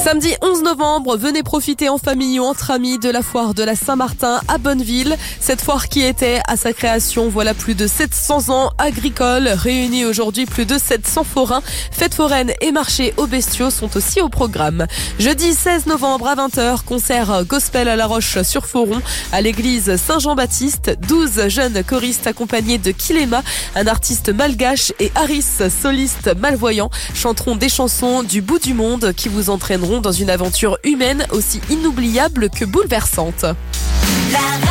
Samedi 11 novembre, venez profiter en famille ou entre amis de la foire de la Saint-Martin à Bonneville. Cette foire qui était à sa création, voilà plus de 700 ans, agricole, réunis aujourd'hui plus de 700 forains. Fêtes foraines et marchés aux bestiaux sont aussi au programme. Jeudi 16 novembre à 20h, concert gospel à La Roche-sur-Foron à l'église Saint-Jean-Baptiste. 12 jeunes choristes accompagnés de Kilema, un artiste malgache, et Harris, soliste malvoyant, chanteront des chansons du bout du monde qui vous entraîneront dans une aventure humaine aussi inoubliable que bouleversante.